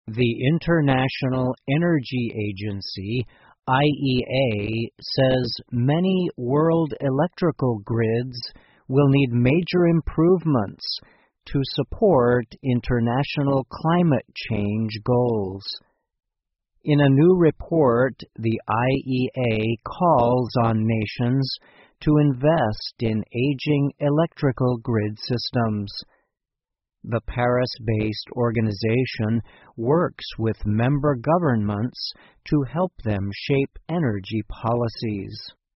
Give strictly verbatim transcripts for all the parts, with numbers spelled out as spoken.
The International Energy Agency, I E A, says many world electrical grids will need major improvements to support international climate change goals. In a new report, the I E A calls on nations to invest in aging electrical grid systems. The Paris-based organization works with member governments to help them shape energy policies.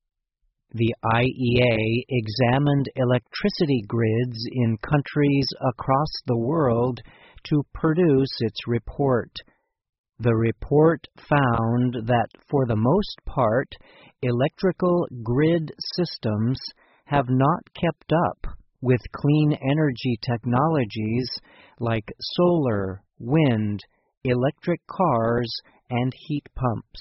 The I E A examined electricity grids in countries across the world to produce its report. The report found that, for the most part, electrical grid systems have not kept up with clean energy technologies like solar, wind, electric cars, and heat pumps.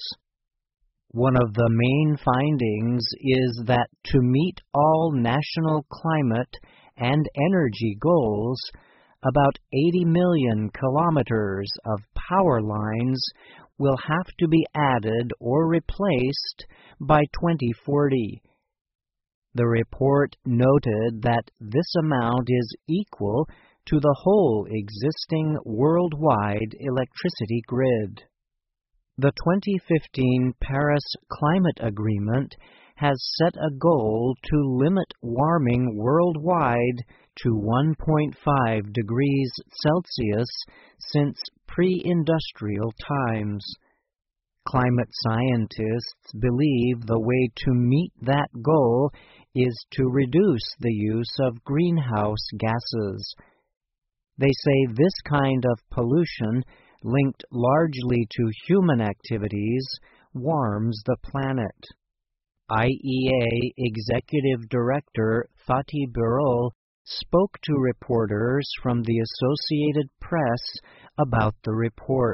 One of the main findings is that to meet all national climate and energy goals, about eighty million kilometers of power lines will have to be added or replaced by twenty forty. The report noted that this amount is equal to the whole existing worldwide electricity grid. The twenty fifteen Paris Climate Agreement has set a goal to limit warming worldwide to one point five degrees Celsius since pre-industrial times. Climate scientists believe the way to meet that goal is to reduce the use of greenhouse gases. They say this kind of pollution, linked largely to human activities, warms the planet. I E A Executive Director Fatih Birol spoke to reporters from the Associated Press about the report.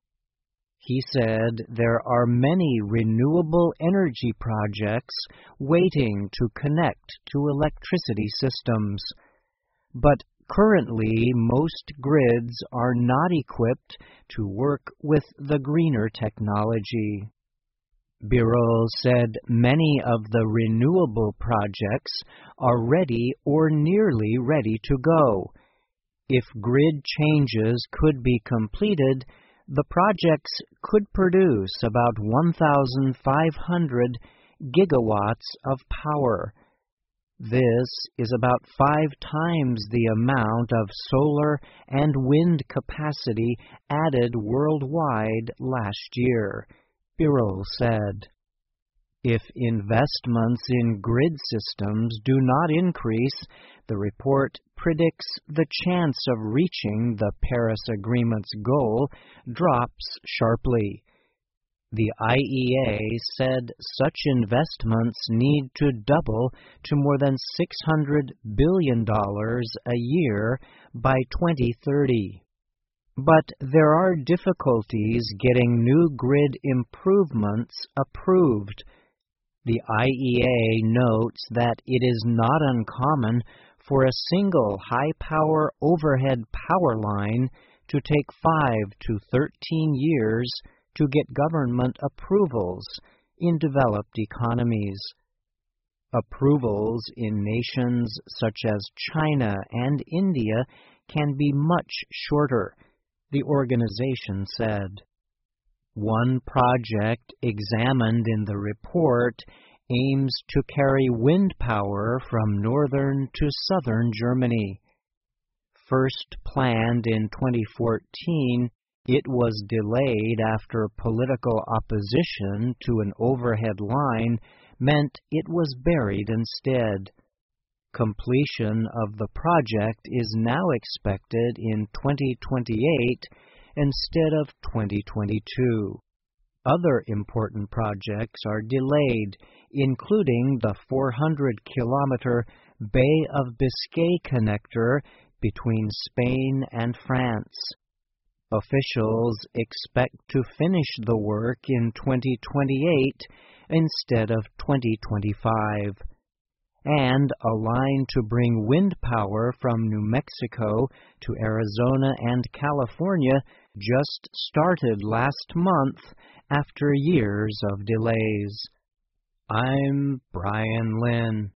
He said there are many renewable energy projects waiting to connect to electricity systems, but currently most grids are not equipped to work with the greener technology. Birol said many of the renewable projects are ready or nearly ready to go. If grid changes could be completed, the projects could produce about one thousand five hundred gigawatts of power. This is about five times the amount of solar and wind capacity added worldwide last year, Birol said. If investments in grid systems do not increase, the report predicts the chance of reaching the Paris Agreement's goal drops sharply. The I E A said such investments need to double to more than six hundred billion dollars a year by twenty thirty. But there are difficulties getting new grid improvements approved. The I E A notes that it is not uncommon for a single high-power overhead power line to take five to thirteen years to get government approvals in developed economies. Approvals in nations such as China and India can be much shorter, the organization said. One project examined in the report aims to carry wind power from northern to southern Germany. First planned in twenty fourteen, it was delayed after political opposition to an overhead line meant it was buried instead. Completion of the project is now expected in twenty twenty-eight instead of twenty twenty-two. Other important projects are delayed, including the four hundred kilometer Bay of Biscay connector between Spain and France. Officials expect to finish the work in twenty twenty-eight instead of twenty twenty-five. And a line to bring wind power from New Mexico to Arizona and California just started last month after years of delays. I'm Brian Lynn.